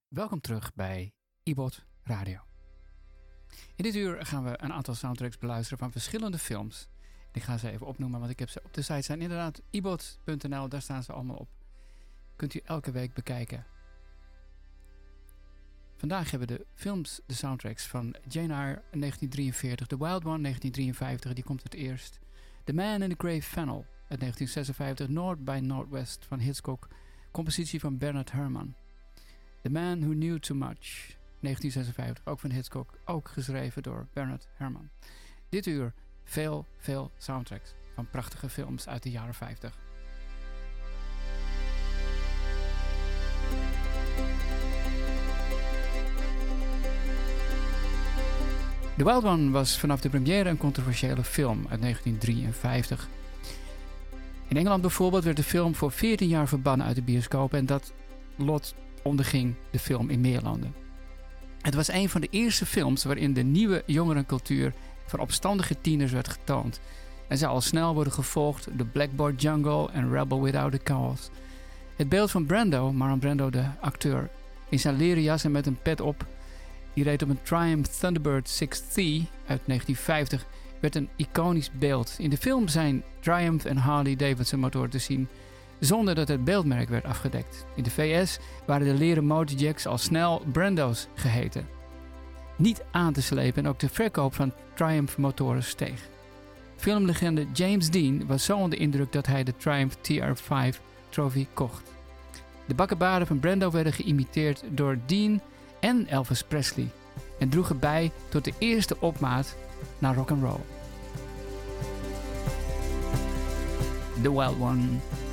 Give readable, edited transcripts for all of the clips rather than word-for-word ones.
Welkom terug bij iBot Radio. In dit uur gaan we een aantal soundtracks beluisteren van verschillende films. Ik ga ze even opnoemen, want ik heb ze op de site staan. Inderdaad, ibot.nl, daar staan ze allemaal op. Kunt u elke week bekijken. Vandaag hebben we de soundtracks van Jane Eyre 1943, The Wild One 1953, die komt het eerst. The Man in the Grey Fennel uit 1956, North by Northwest van Hitchcock, compositie van Bernard Herrmann. The Man Who Knew Too Much, 1956, ook van Hitchcock, ook geschreven door Bernard Herrmann. Dit uur veel soundtracks van prachtige films uit de jaren 50. The Wild One was vanaf de première een controversiële film uit 1953. In Engeland bijvoorbeeld werd de film voor 14 jaar verbannen uit de bioscoop en dat lot onderging de film in meer landen. Het was een van de eerste films waarin de nieuwe jongerencultuur van opstandige tieners werd getoond. En zou al snel worden gevolgd door Blackboard Jungle en Rebel Without a Cause. Het beeld van Marlon Brando de acteur, in zijn leren jas en met een pet op, die reed op een Triumph Thunderbird 6T uit 1950, werd een iconisch beeld. In de film zijn Triumph en Harley Davidson motoren te zien, zonder dat het beeldmerk werd afgedekt. In de VS waren de leren motorjacks al snel Brando's geheten. Niet aan te slepen en ook de verkoop van Triumph motoren steeg. Filmlegende James Dean was zo onder indruk dat hij de Triumph TR5 Trophy kocht. De bakkenbaarden van Brando werden geïmiteerd door Dean en Elvis Presley en droegen bij tot de eerste opmaat naar rock'n'roll. The Wild One.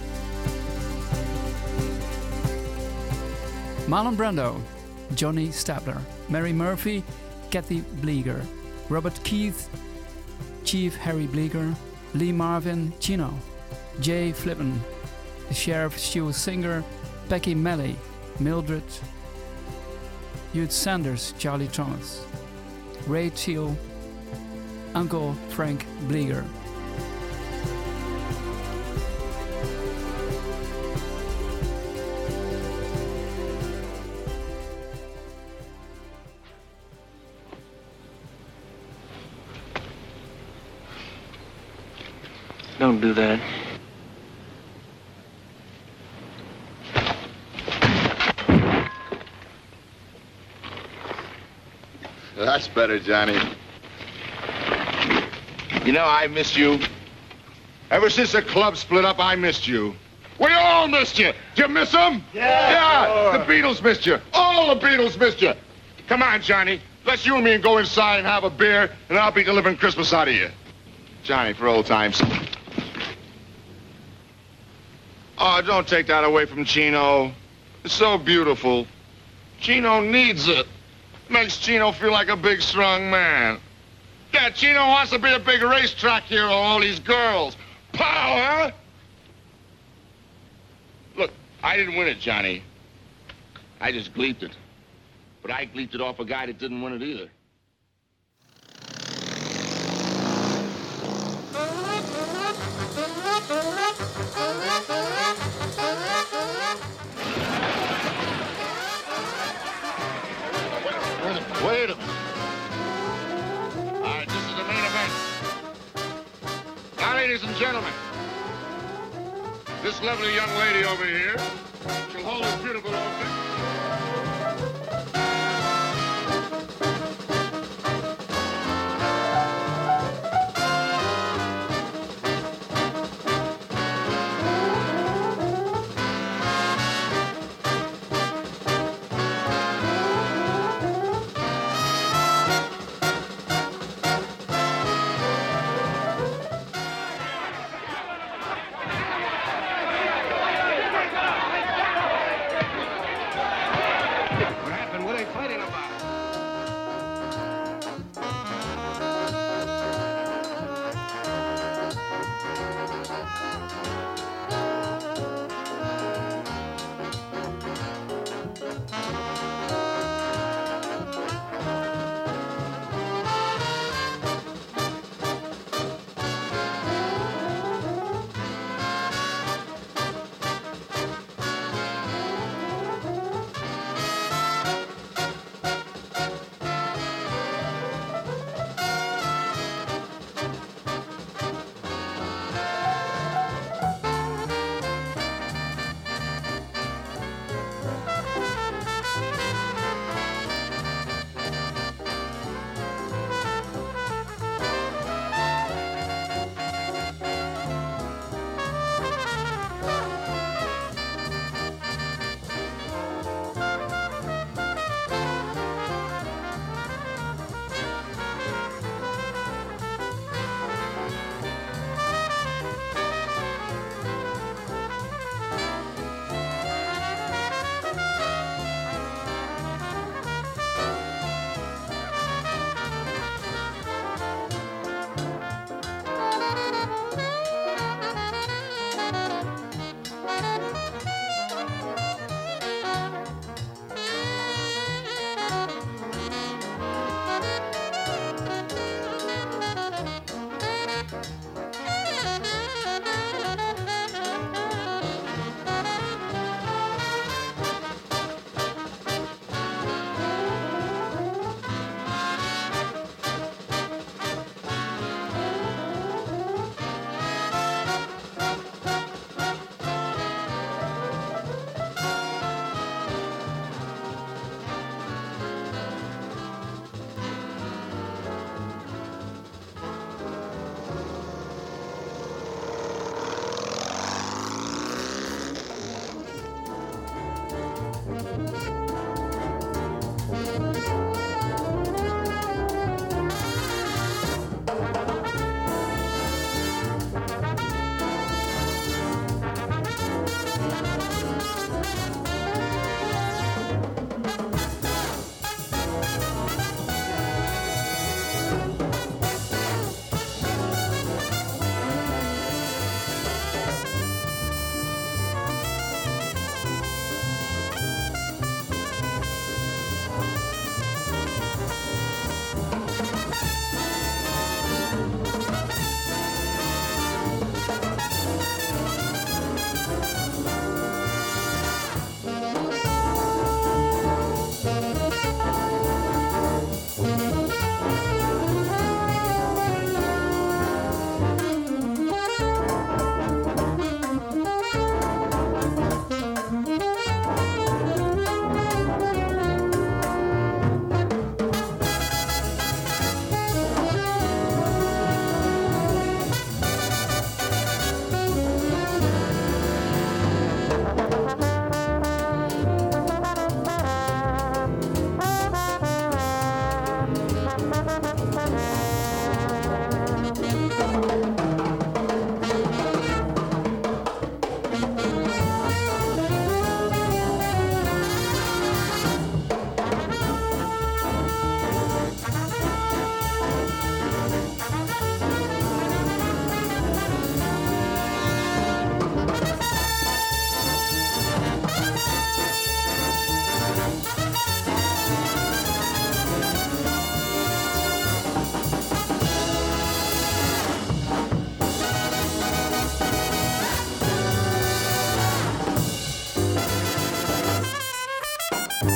Marlon Brando, Johnny Stabler, Mary Murphy, Kathy Bleeger, Robert Keith, Chief Harry Bleeger, Lee Marvin, Chino, Jay Flippen, the Sheriff Stuart Singer, Becky Melly, Mildred, Hugh Sanders, Charlie Thomas, Ray Teal, Uncle Frank Bleeger. Don't do that. That's better, Johnny. You know, I missed you. Ever since the club split up, I missed you. We all missed you. Did you miss them? Yeah, sure. The Beatles missed you. All the Beatles missed you. Come on, Johnny. Let's you and me go inside and have a beer, and I'll be delivering Christmas out of you. Johnny, for old times. Oh, don't take that away from Chino. It's so beautiful. Chino needs it. Makes Chino feel like a big, strong man. Yeah, Chino wants to be a big racetrack hero, all these girls. Power! Look, I didn't win it, Johnny. I just gleeped it. But I gleeped it off a guy that didn't win it either. Wait a minute. All right, this is the main event. Now, ladies and gentlemen, this lovely young lady over here, she'll hold this beautiful old thing.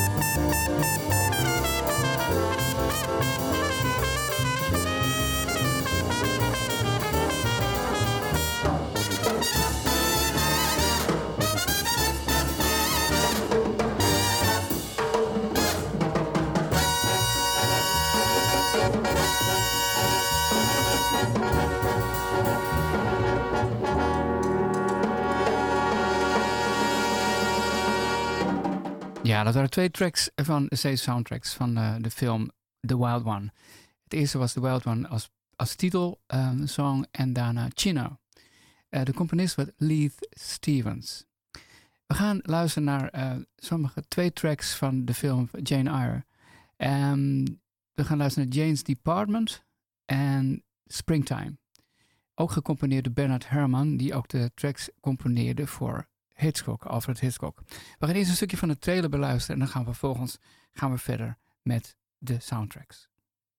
Ja, dat waren 2 tracks van de soundtracks van de film The Wild One. Het eerste was The Wild One als titelsong en daarna Chino. De componist was Leith Stevens. We gaan luisteren naar sommige 2 tracks van de film Jane Eyre. We gaan luisteren naar Jane's Department en Springtime. Ook gecomponeerd door Bernard Herrmann, die ook de tracks componeerde voor Alfred Hitchcock. We gaan eerst een stukje van de trailer beluisteren en dan gaan we vervolgens verder met de soundtracks.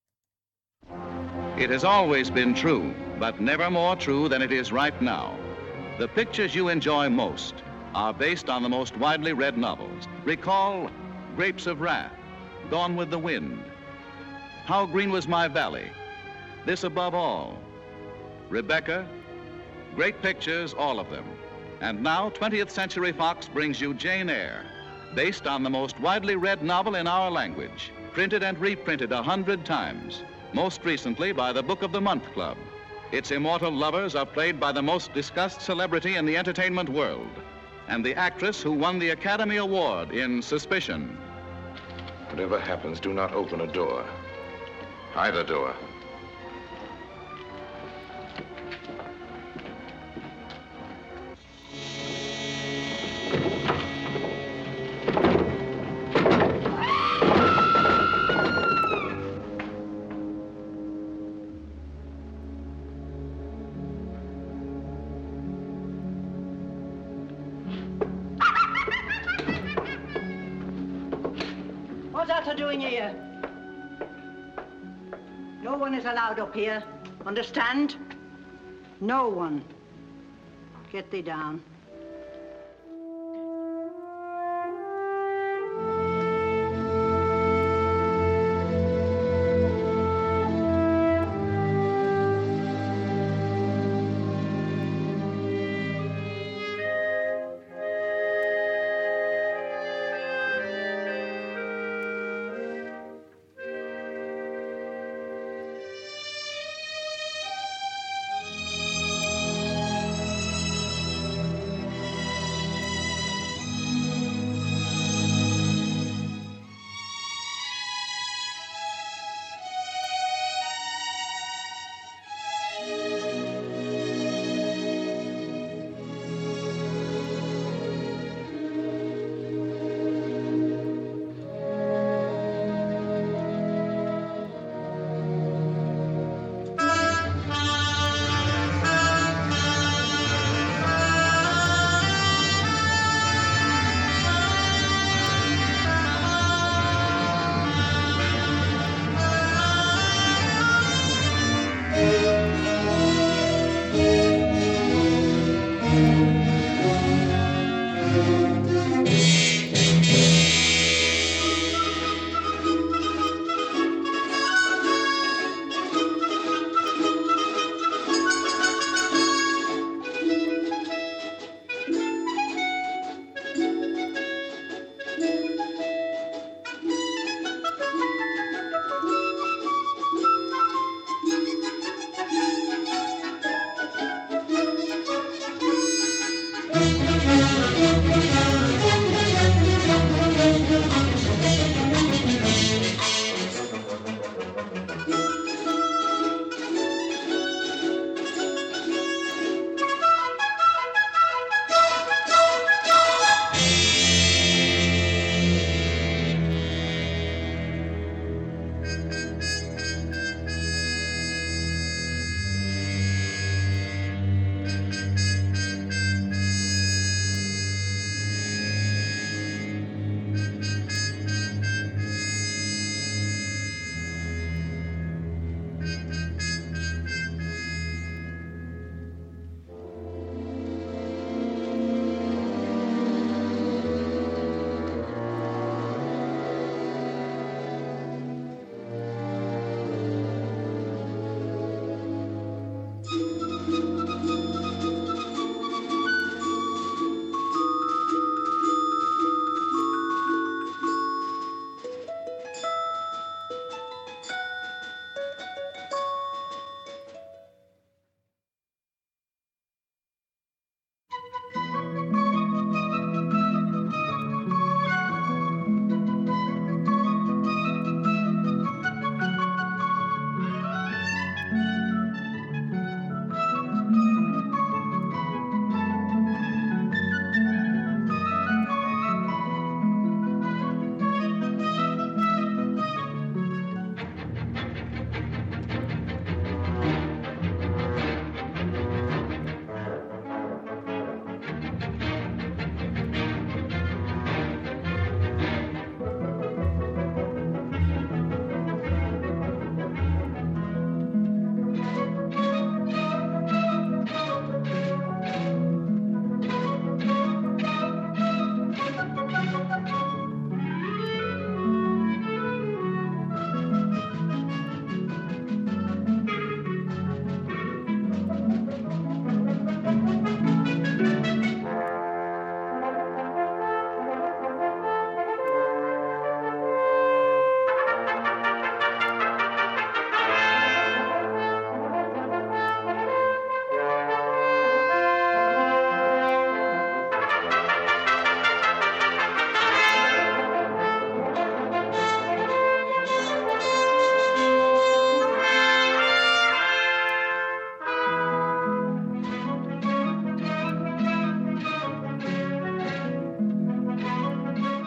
It has always been true, but never more true than it is right now. The pictures you enjoy most are based on the most widely read novels. Recall Grapes of Wrath, Gone with the Wind, How Green Was My Valley, This Above All, Rebecca, great pictures, all of them. And now 20th Century Fox brings you Jane Eyre, based on the most widely read novel in our language, printed and reprinted 100 times, most recently by the Book of the Month Club. Its immortal lovers are played by the most discussed celebrity in the entertainment world, and the actress who won the Academy Award in Suspicion. Whatever happens, do not open a door. Either door. What's that doing here? No one is allowed up here. Understand? No one. Get thee down.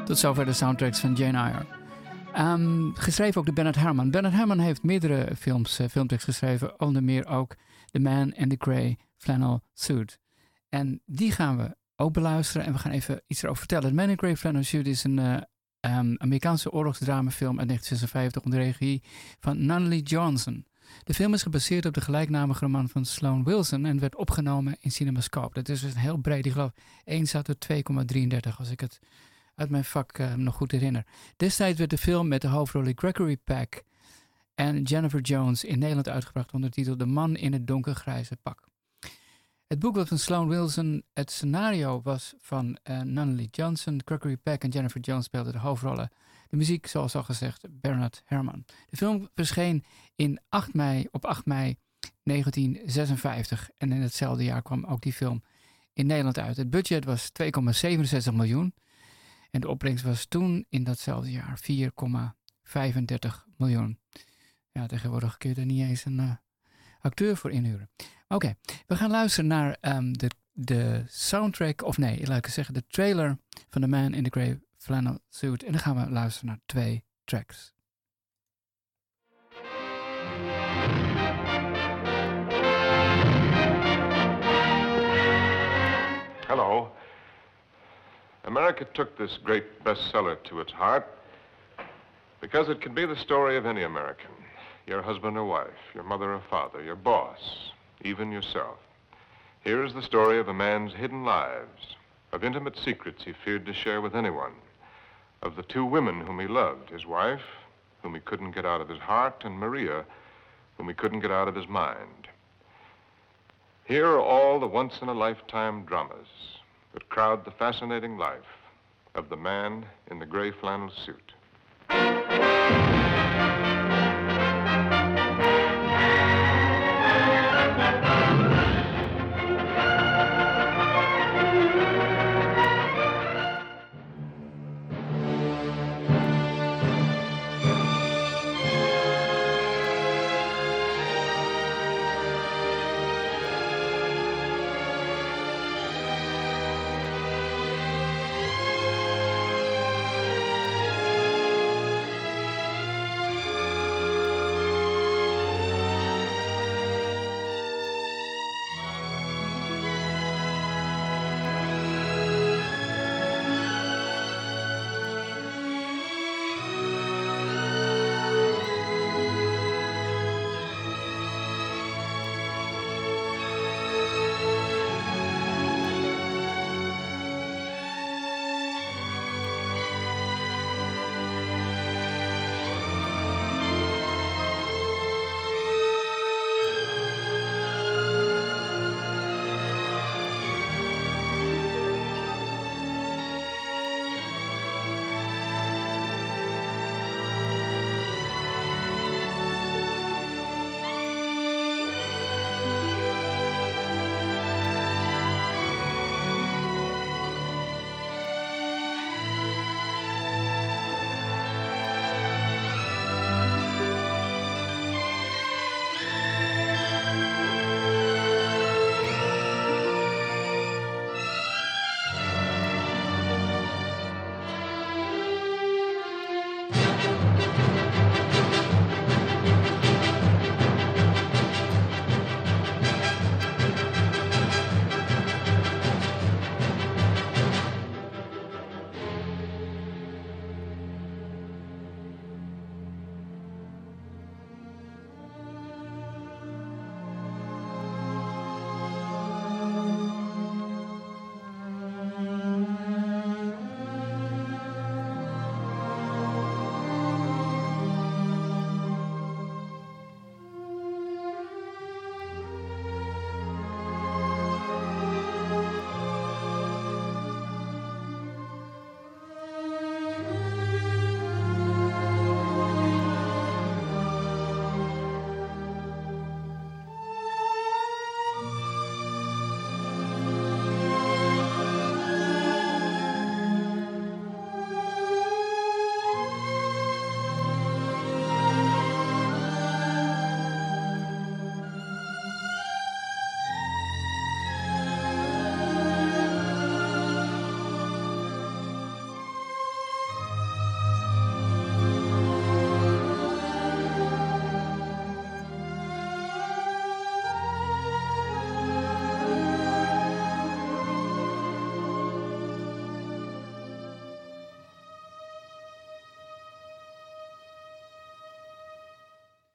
Tot zover de soundtracks van Jane Eyre. Geschreven ook door Bernard Herrmann. Bernard Herrmann heeft meerdere filmtracks geschreven. Onder meer ook The Man in the Grey Flannel Suit. En die gaan we ook beluisteren. En we gaan even iets erover vertellen. The Man in the Grey Flannel Suit is een Amerikaanse oorlogsdramafilm uit 1956 onder regie van Nunnally Johnson. De film is gebaseerd op de gelijknamige roman van Sloan Wilson en werd opgenomen in CinemaScope. Dat is dus heel breed. Ik geloof 1 staat er 2,33 als ik het uit mijn vak nog goed herinner. Destijds werd de film met de hoofdrollen Gregory Peck en Jennifer Jones in Nederland uitgebracht onder de titel De Man in het donkergrijze pak. Het boek was van Sloan Wilson. Het scenario was van Nunnally Johnson. Gregory Peck en Jennifer Jones speelden de hoofdrollen. De muziek, zoals al gezegd, Bernard Herrmann. De film verscheen op 8 mei 1956. En in hetzelfde jaar kwam ook die film in Nederland uit. Het budget was 2,67 miljoen. En de opbrengst was toen in datzelfde jaar 4,35 miljoen. Ja, tegenwoordig kun je er niet eens een acteur voor inhuren. Oké, we gaan luisteren naar de soundtrack, of nee, laat ik zeggen, de trailer van The Man in the Grey Flannel Suit. En dan gaan we luisteren naar 2 tracks. Hello. America took this great bestseller to its heart because it could be the story of any American. Your husband or wife, your mother or father, your boss, even yourself. Here is the story of a man's hidden lives, of intimate secrets he feared to share with anyone, of the 2 women whom he loved, his wife, whom he couldn't get out of his heart, and Maria, whom he couldn't get out of his mind. Here are all the once-in-a-lifetime dramas that crowd the fascinating life of the man in the gray flannel suit.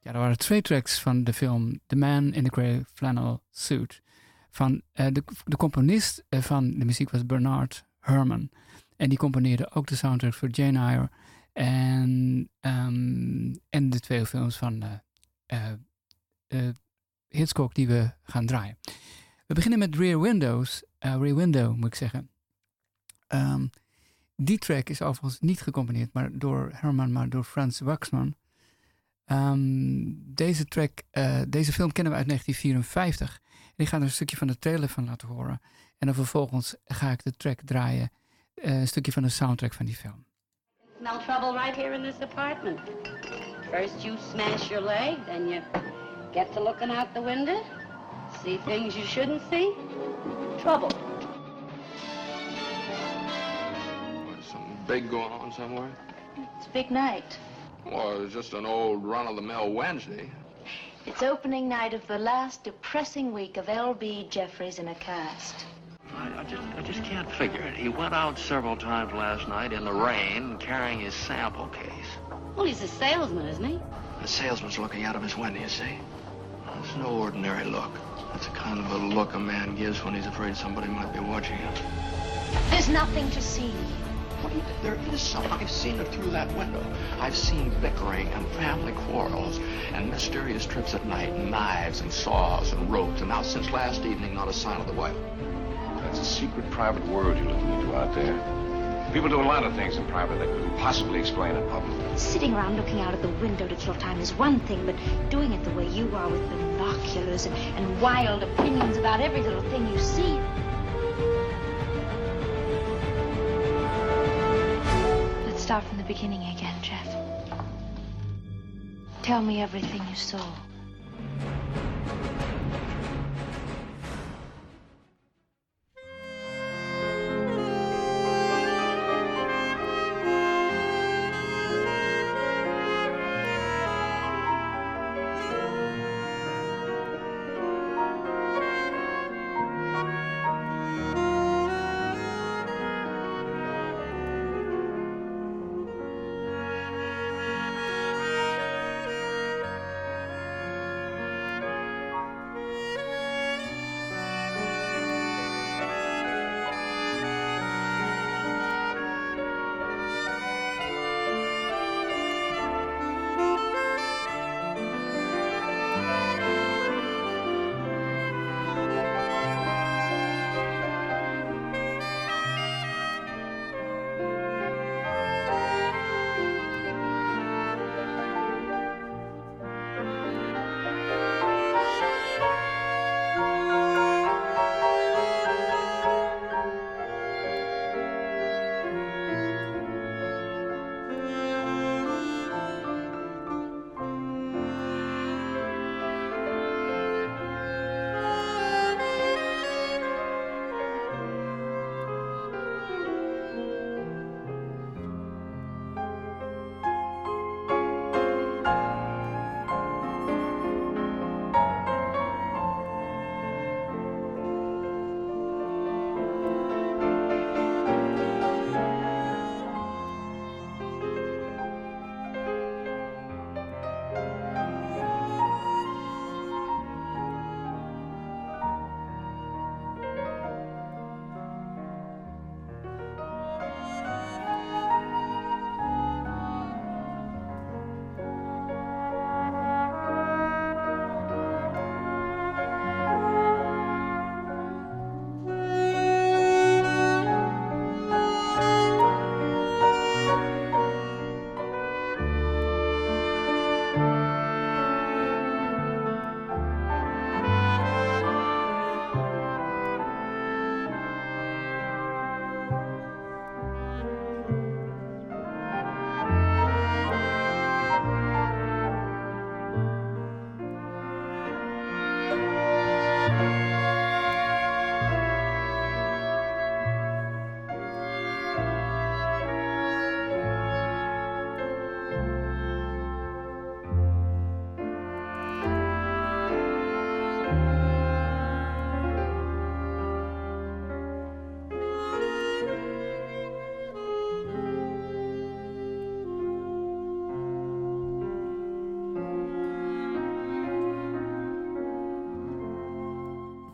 Ja, er waren 2 tracks van de film The Man in the Grey Flannel Suit. Van, de componist van de muziek was Bernard Herrmann. En die componeerde ook de soundtrack voor Jane Eyre. En de 2 films van Hitchcock die we gaan draaien. We beginnen met Rear Window moet ik zeggen. Die track is overigens niet gecomponeerd door Herrmann, maar door Franz Waxman. Deze film kennen we uit 1954. Ik ga er een stukje van de trailer van laten horen. En dan vervolgens ga ik de track draaien. Een stukje van de soundtrack van die film. Smell trouble right here in this apartment. First you smash your leg, then you get to looking out the window, see things you shouldn't see. Trouble. Something big going on somewhere? It's a big night. Well, it's just an old run-of-the-mill Wednesday. It's opening night of the last depressing week of L.B. Jeffries in a cast. I just can't figure it. He went out several times last night in the rain carrying his sample case. Well, he's a salesman, isn't he? The salesman's looking out of his window, you see. It's no ordinary look. That's the kind of a look a man gives when he's afraid somebody might be watching him. There's nothing to see. There is something. I've seen it through that window. I've seen bickering and family quarrels and mysterious trips at night, and knives and saws and ropes, and now since last evening, not a sign of the wife. That's a secret private world you're looking into out there. People do a lot of things in private they couldn't possibly explain in public. Sitting around looking out at the window to kill time is one thing, but doing it the way you are with binoculars and wild opinions about every little thing you see. Let's start from the beginning again, Jeff. Tell me everything you saw.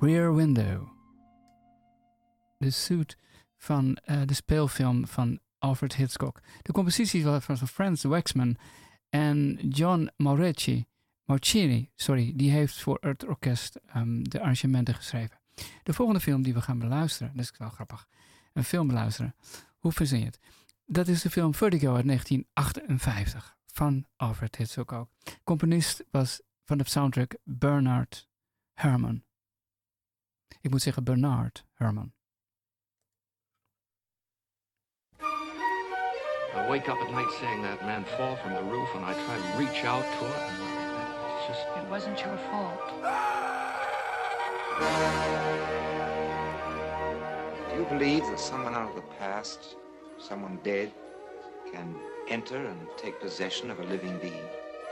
Rear Window. De suit van de speelfilm van Alfred Hitchcock. De compositie was van Franz Waxman en John Maucini, die heeft voor het orkest de arrangementen geschreven. De volgende film die we gaan beluisteren, dat is wel grappig, een film beluisteren. Hoe verzin je het? Dat is de film Vertigo uit 1958 van Alfred Hitchcock ook. Componist was van de soundtrack Bernard Herrmann. Ik moet zeggen Bernard Herrmann. I wake up at night seeing that man fall from the roof, and I try to reach out to him. It's just... It wasn't your fault. Do you believe that someone out of the past, someone dead, can enter and take possession of a living being?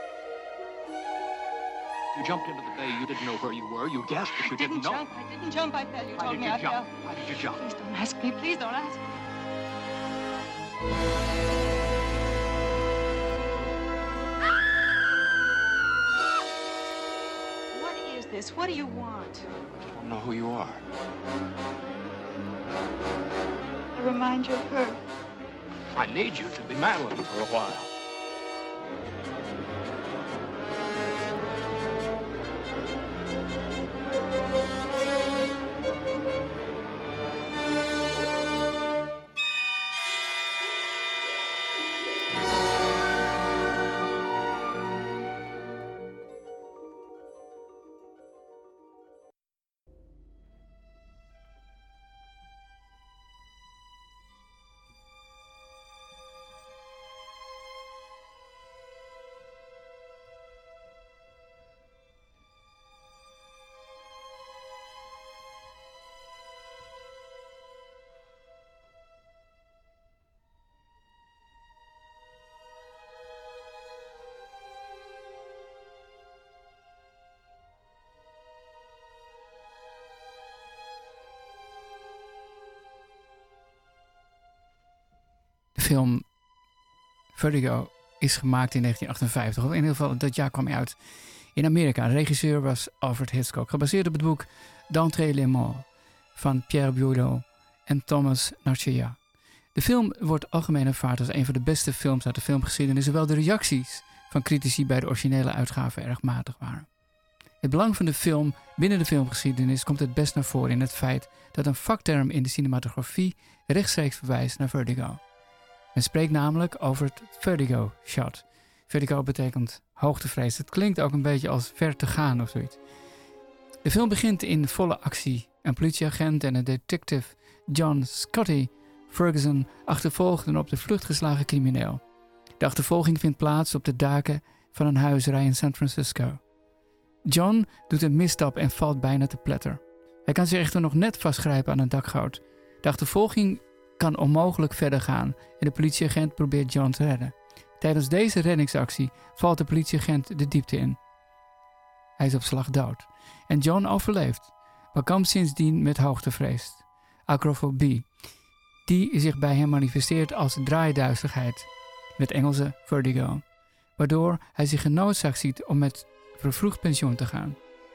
You jumped into the bay. You didn't know where you were. You guessed, but you didn't know. I didn't jump. I fell. You told me I fell. Why did you jump? Please don't ask me. Please don't ask me. What is this? What do you want? I don't know who you are. I remind you of her. I need you to be mad with me for a while. De film Vertigo is gemaakt in 1958. Of in ieder geval, dat jaar kwam hij uit in Amerika. De regisseur was Alfred Hitchcock. Gebaseerd op het boek D'Entrée les Morts van Pierre Bourdieu en Thomas Narcea. De film wordt algemeen ervaard als een van de beste films uit de filmgeschiedenis, hoewel de reacties van critici bij de originele uitgave erg matig waren. Het belang van de film binnen de filmgeschiedenis komt het best naar voren in het feit dat een vakterm in de cinematografie rechtstreeks verwijst naar vertigo. Men spreekt namelijk over het vertigo shot. Vertigo betekent hoogtevrees. Het klinkt ook een beetje als ver te gaan of zoiets. De film begint in volle actie. Een politieagent en een detective John Scotty Ferguson achtervolgden op de vlucht geslagen crimineel. De achtervolging vindt plaats op de daken van een huisrij in San Francisco. John doet een misstap en valt bijna te pletter. Hij kan zich echter nog net vastgrijpen aan een dakgoot. De achtervolging kan onmogelijk verder gaan en de politieagent probeert John te redden. Tijdens deze reddingsactie valt de politieagent de diepte in. Hij is op slag dood. En John overleeft, maar kampt sindsdien met hoogtevrees, acrofobie, die zich bij hem manifesteert als draaiduizeligheid, in het Engelse vertigo, waardoor hij zich genoodzaakt ziet om met vervroegd pensioen te gaan.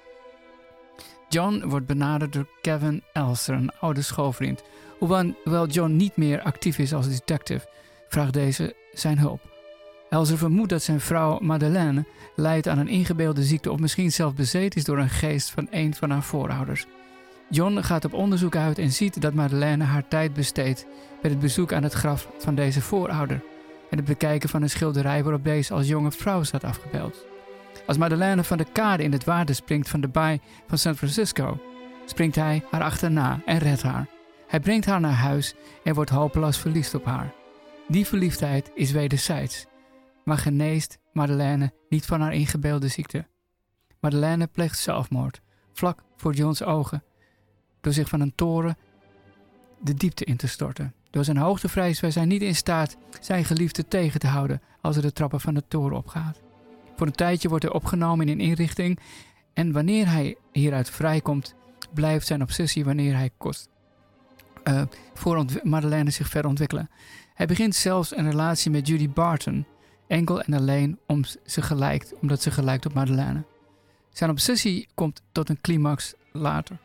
John wordt benaderd door Kevin Elster, een oude schoolvriend. Hoewel John niet meer actief is als detective, vraagt deze zijn hulp. Elster vermoedt dat zijn vrouw Madeleine lijdt aan een ingebeelde ziekte of misschien zelf bezeten is door een geest van een van haar voorouders. John gaat op onderzoek uit en ziet dat Madeleine haar tijd besteedt met het bezoek aan het graf van deze voorouder en het bekijken van een schilderij waarop deze als jonge vrouw staat afgebeeld. Als Madeleine van de kade in het water springt van de baai van San Francisco, springt hij haar achterna en redt haar. Hij brengt haar naar huis en wordt hopeloos verliefd op haar. Die verliefdheid is wederzijds, maar geneest Madeleine niet van haar ingebeelde ziekte. Madeleine pleegt zelfmoord, vlak voor Johns ogen, door zich van een toren de diepte in te storten. Door zijn hoogtevrees was hij niet in staat zijn geliefde tegen te houden als hij de trappen van de toren opgaat. Voor een tijdje wordt hij opgenomen in een inrichting en wanneer hij hieruit vrijkomt, blijft zijn obsessie wanneer hij kost voor Madeleine zich verder ontwikkelen. Hij begint zelfs een relatie met Judy Barton, enkel en alleen omdat ze gelijkt op Madeleine. Zijn obsessie komt tot een climax later.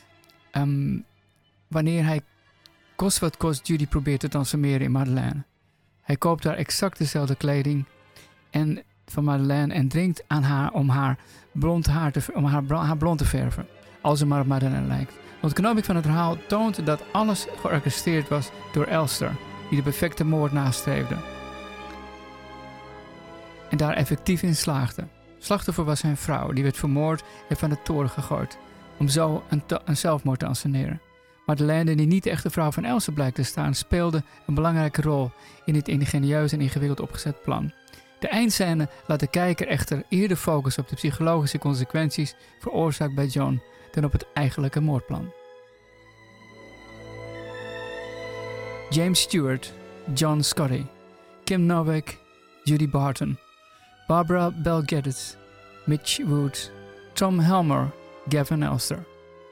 Wanneer hij kost wat kost Judy probeert te transformeren in Madeleine. Hij koopt haar exact dezelfde kleding van Madeleine en dringt aan haar om haar blond haar blond te verven. Als ze maar op Madeleine lijkt. De ontknoping van het verhaal toont dat alles georchestreerd was door Elster, die de perfecte moord nastreefde. En daar effectief in slaagde. Slachtoffer was zijn vrouw, die werd vermoord en van de toren gegooid, om zo een zelfmoord te anseneren. Madeleine, die niet de echte vrouw van Elster blijkt te staan, speelde een belangrijke rol in dit ingenieus en ingewikkeld opgezet plan. De eindscène laat de kijker echter eerder focussen op de psychologische consequenties veroorzaakt bij John dan op het eigenlijke moordplan. James Stewart, John Scotty, Kim Novak, Judy Barton, Barbara Bel Geddes, Mitch Wood, Tom Helmer, Gavin Elster.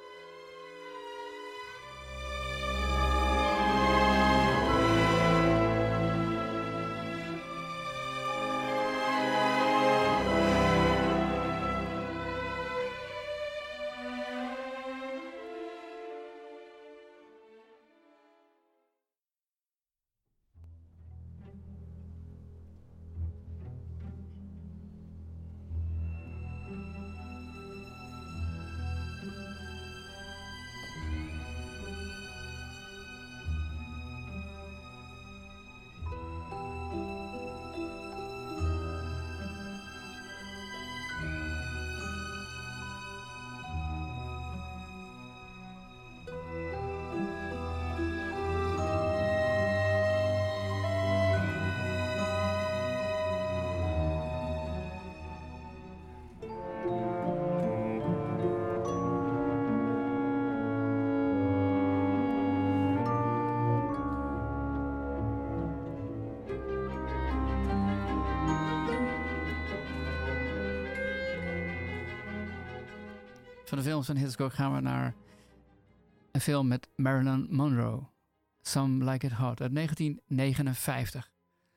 Van de films van Hitchcock gaan we naar een film met Marilyn Monroe. Some Like It Hot uit 1959.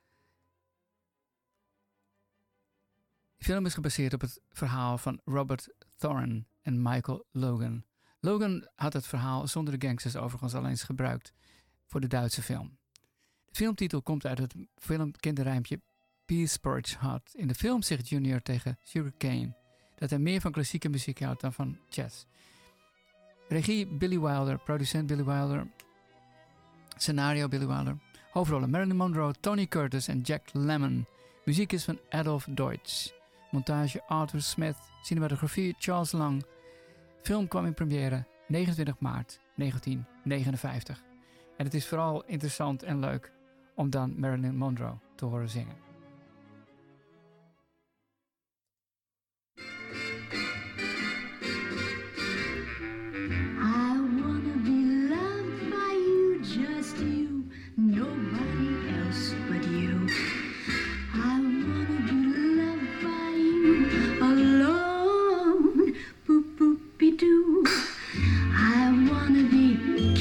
De film is gebaseerd op het verhaal van Robert Thorne en Michael Logan. Logan had het verhaal zonder de gangsters overigens al eens gebruikt voor de Duitse film. De filmtitel komt uit het filmkinderrijmpje Peace Porridge Hot. In de film zegt Junior tegen Sugarcane dat hij meer van klassieke muziek houdt dan van jazz. Regie Billy Wilder, producent Billy Wilder, scenario Billy Wilder, hoofdrollen Marilyn Monroe, Tony Curtis en Jack Lemmon. Muziek is van Adolf Deutsch. Montage Arthur Smith, cinematografie Charles Lang. Film kwam in première 29 maart 1959. En het is vooral interessant en leuk om dan Marilyn Monroe te horen zingen.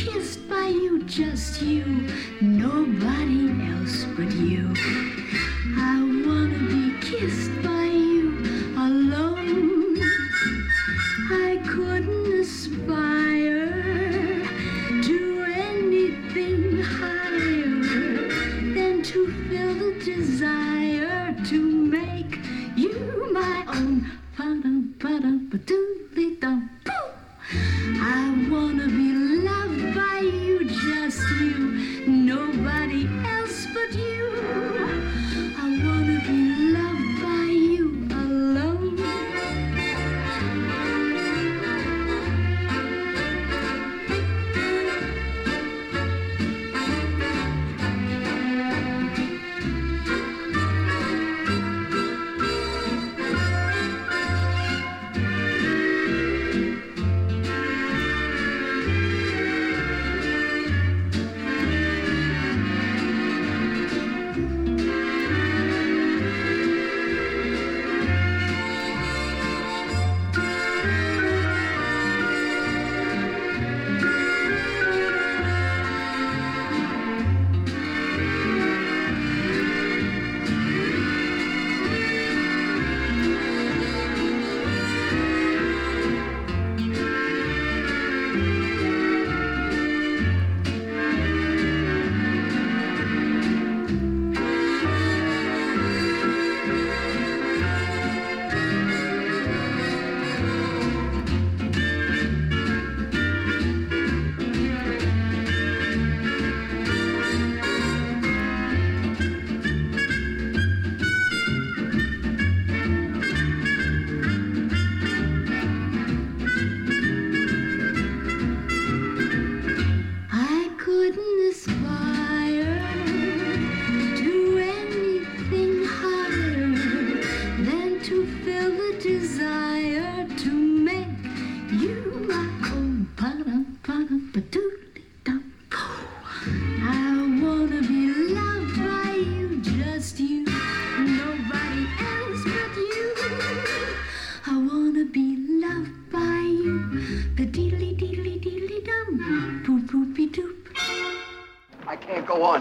Just you, nobody else but you.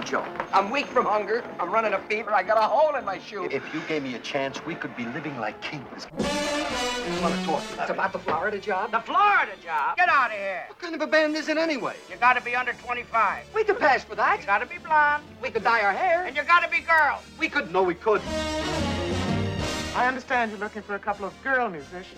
on, Joe. I'm weak from hunger. I'm running a fever. I got a hole in my shoe. If you gave me a chance, we could be living like kings. I want to talk to you. It's about the Florida job. The Florida job? Get out of here. What kind of a band is it anyway? You got to be under 25. We could pass for that. You got to be blonde. We could dye our hair. And you got to be girls. We could. No, we could. I understand you're looking for a couple of girl musicians.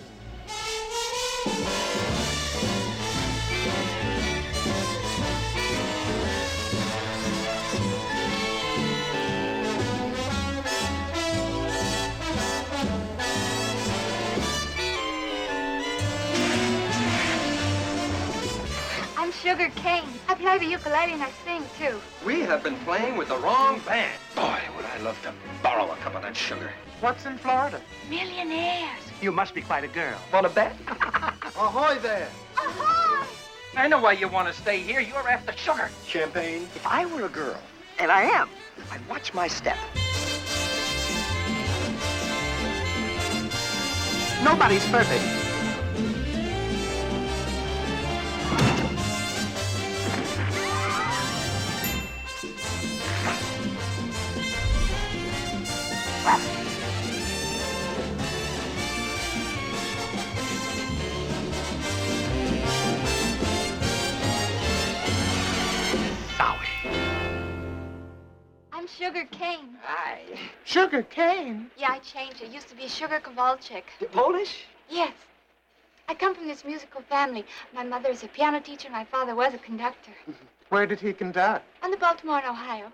I'm Sugar Cane. I play the ukulele and I sing, too. We have been playing with the wrong band. Boy, would I love to borrow a cup of that sugar. What's in Florida? Millionaires. You must be quite a girl. Want to bet? Ahoy there. Ahoy! I know why you want to stay here. You're after sugar. Champagne. If I were a girl, and I am, I'd watch my step. Nobody's perfect. I'm Sugar Cane. Hi. Sugar Cane? Yeah, I changed. It used to be Sugar Kowalczyk. You Polish? Yes. I come from this musical family. My mother is a piano teacher. My father was a conductor. Where did he conduct? On the Baltimore and Ohio.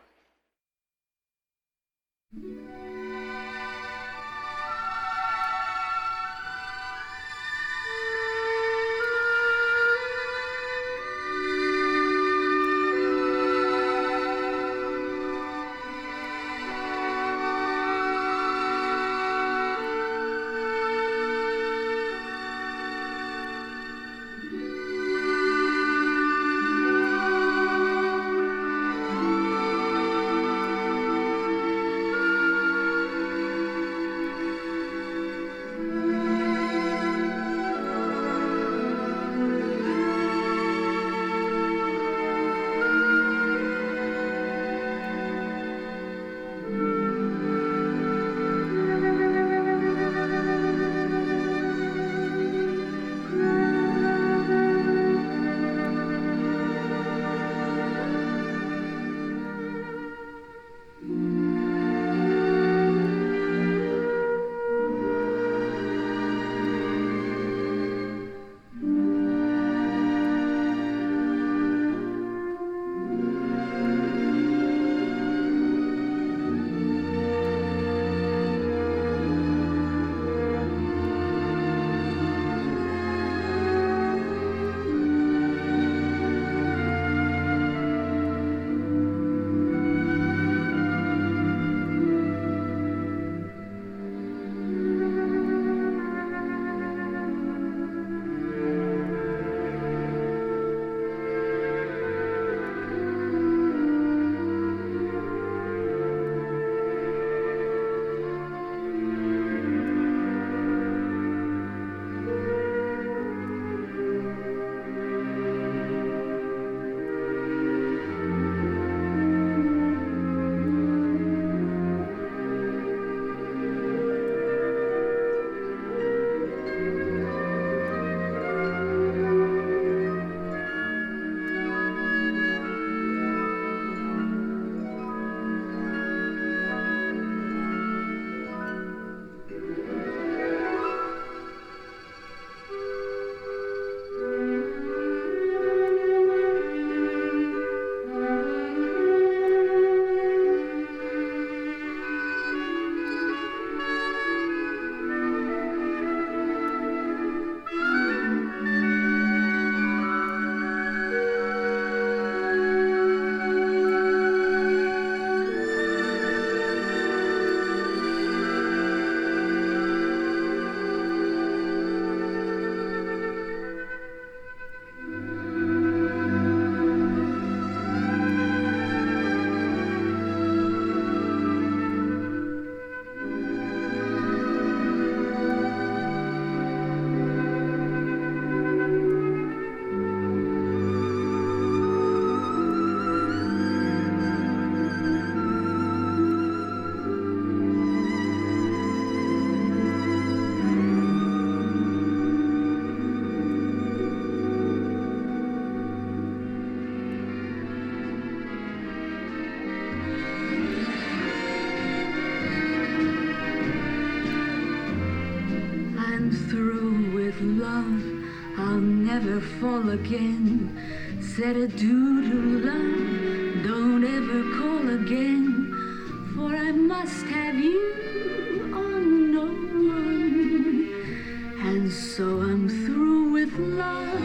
I'll never fall again. Said a doodle-love, don't ever call again, for I must have you on no one. And so I'm through with love.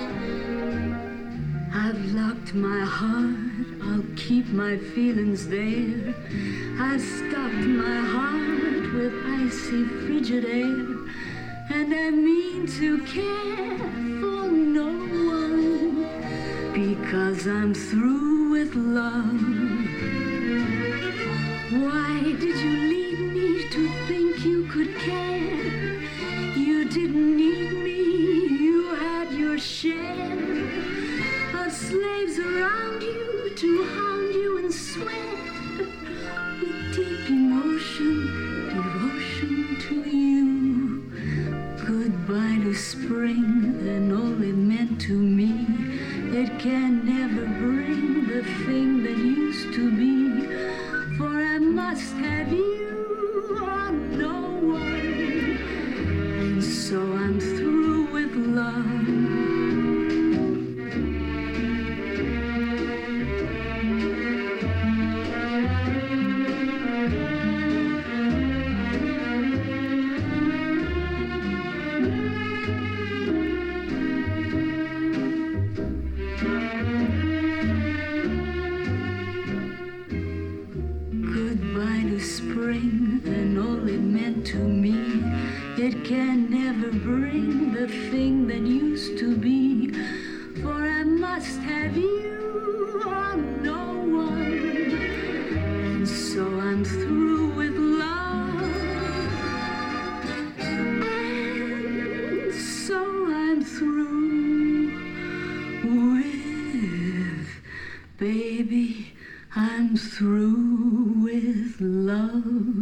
I've locked my heart, I'll keep my feelings there. I've stopped my heart with icy frigid air, and I mean to care for no one, because I'm through with love. Why did you leave me to think you could care? You didn't need me, you had your share of slaves around you to hound you and sweat with deep emotion, devotion to you. Goodbye to spring and all it meant to me. It can never bring the thing that used to be, for I must have you or no one. And so I'm through with love. Spring and all it meant to me, it can never bring the thing that used to be, for I must have you or no one. And so I'm through with love, and so I'm through with, baby, I'm through with love.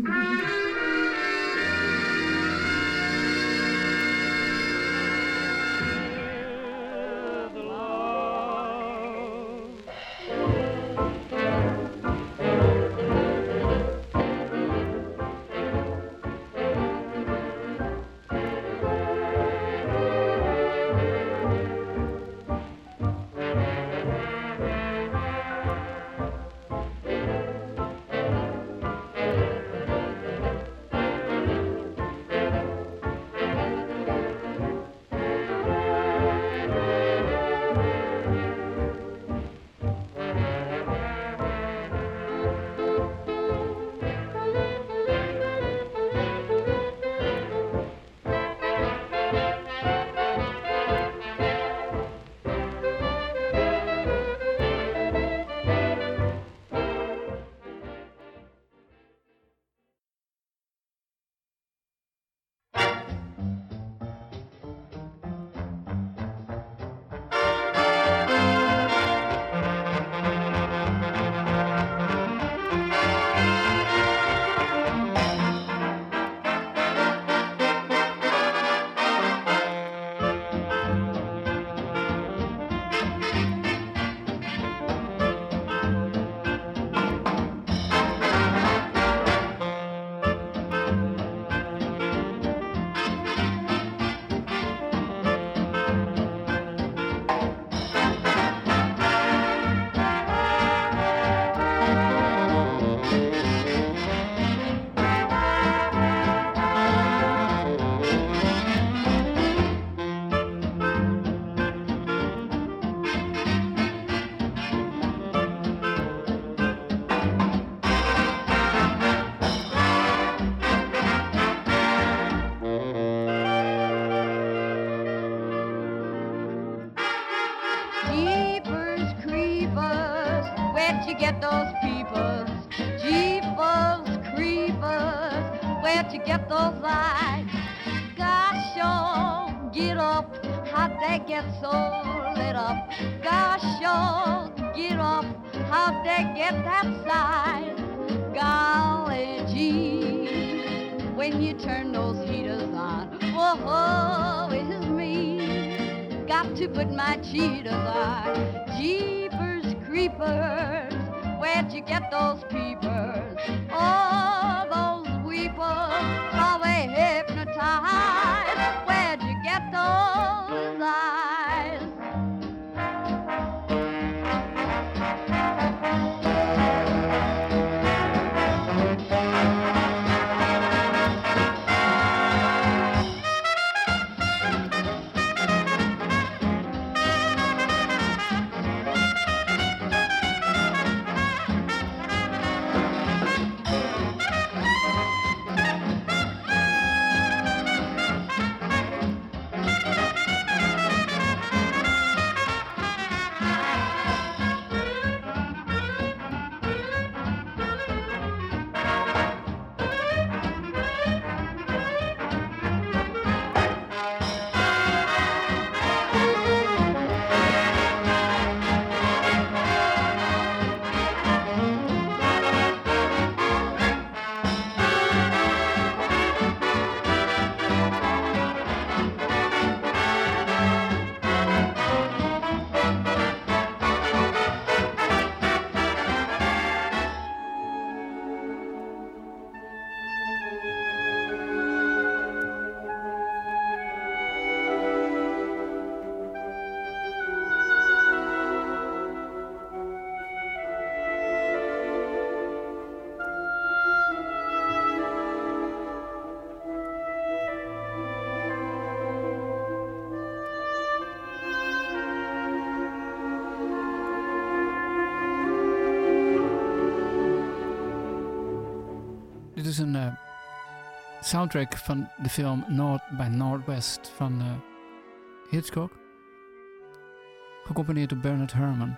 Jeepers creepers, where'd you get those peepers? Oh, those weepers, are they hypnotized? Where'd you get those eyes? is een soundtrack van de film North by Northwest van Hitchcock. Gecomponeerd door Bernard Herrmann.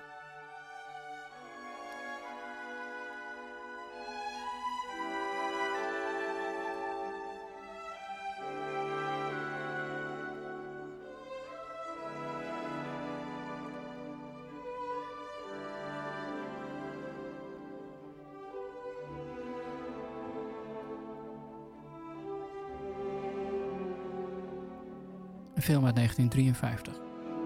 Een film uit 1953.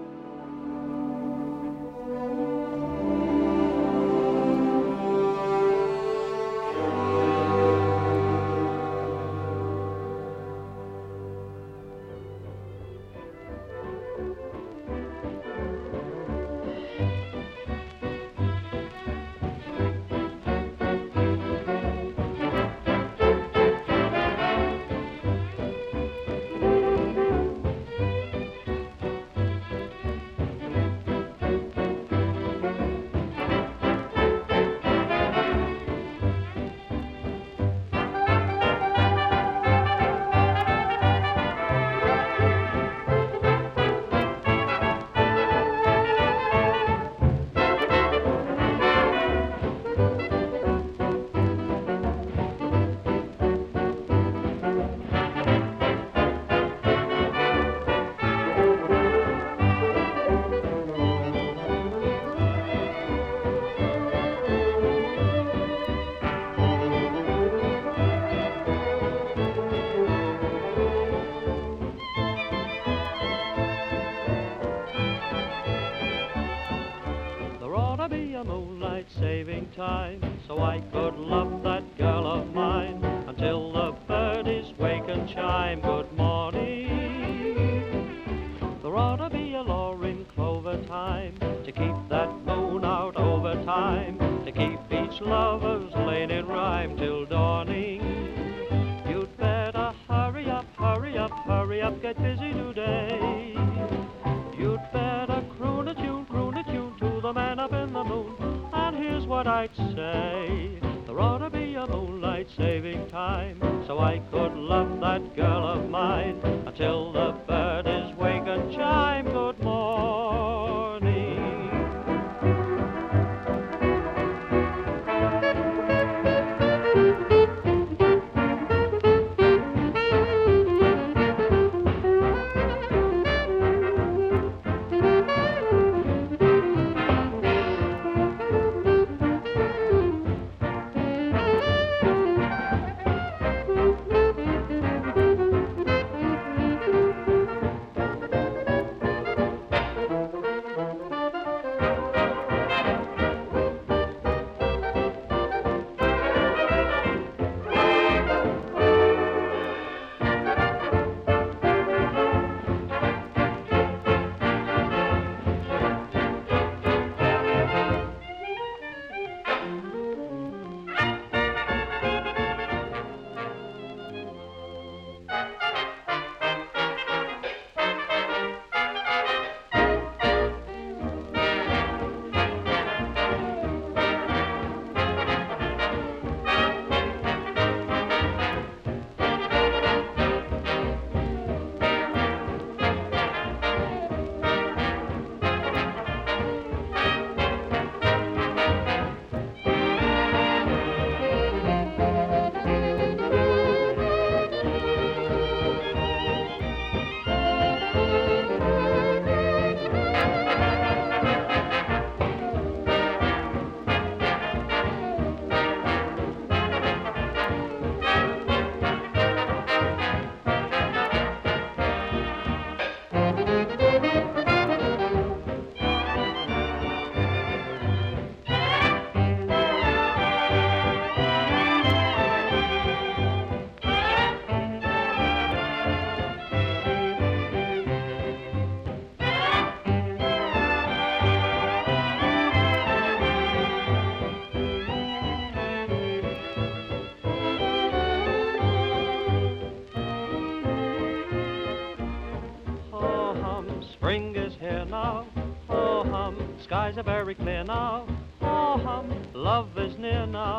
Time, so I could love that girl of mine until the birdies wake and chime good morning. There ought to be a law in clover time to keep that moon out over time, to keep each lover's lane in rhyme till dawning. You'd better hurry up, hurry up, hurry up, get busy today. You'd better croon a tune to the man up in the moon. Here's what I'd say. There ought to be a moonlight saving time, so I could love that girl of mine until the birdies wake and chime good morning. Spring is here now, oh hum, skies are very clear now, oh hum, love is near now,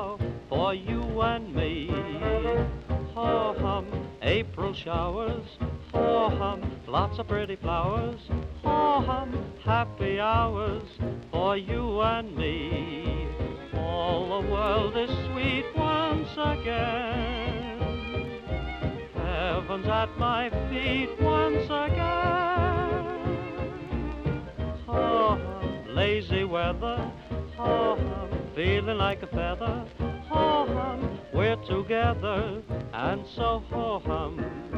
for you and me. Ho hum, April showers. Ho hum, lots of pretty flowers. Ho hum, happy hours for you and me. All the world is sweet once again. Heaven's at my feet once again. Ho hum, lazy weather. Ho hum, feeling like a feather. Ho hum, we're together, and so ho hum.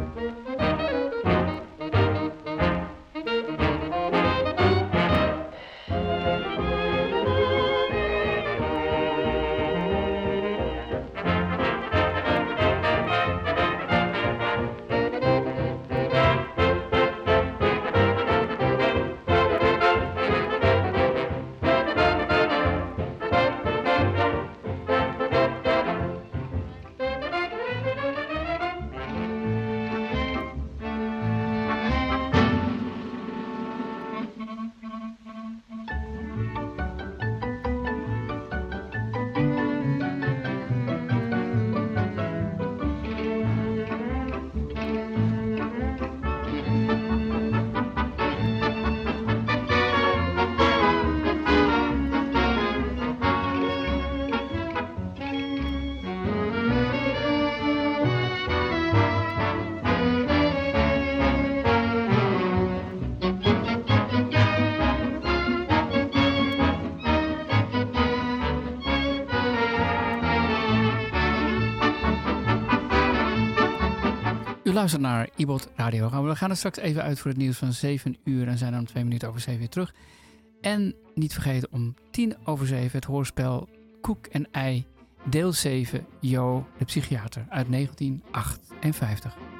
U luistert naar Ibot Radio. We gaan er straks even uit voor het nieuws van 7 uur en zijn dan 2 minuten over 7 weer terug. En niet vergeten om 7:10 het hoorspel Koek en Ei, deel 7, Jo, de psychiater uit 1958.